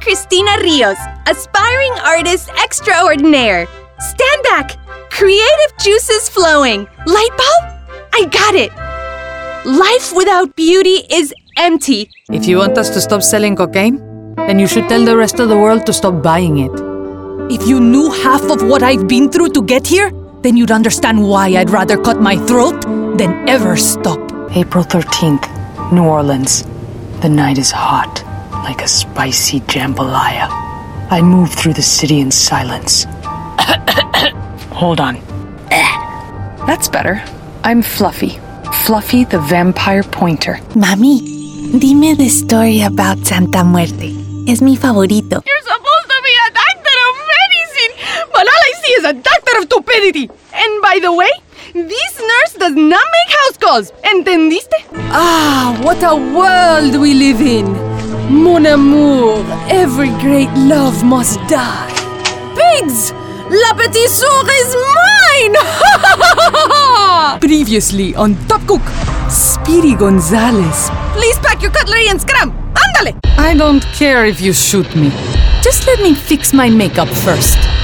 Cristina Rios, aspiring artist extraordinaire. Stand back. Creative juices flowing. Light bulb? I got it. Life without beauty is empty. If you want us to stop selling cocaine, then you should tell the rest of the world to stop buying it. If you knew half of what I've been through to get here, then you'd understand why I'd rather cut my throat than ever stop. April 13th, New Orleans. The night is hot, like a spicy jambalaya. I move through the city in silence. Hold on. That's better. I'm Fluffy. Fluffy the Vampire Pointer. Mami, dime the story about Santa Muerte. Es mi favorito. You're supposed to be a doctor of medicine, but all I see is a doctor of stupidity. And by the way, this nurse does not make house calls. ¿Entendiste? Ah, what a world we live in. Mon amour, every great love must die. Pigs! La Petite Soeur is mine! Previously on Top Cook, Speedy Gonzales. Please pack your cutlery and scram. Ándale! I don't care if you shoot me. Just let me fix my makeup first.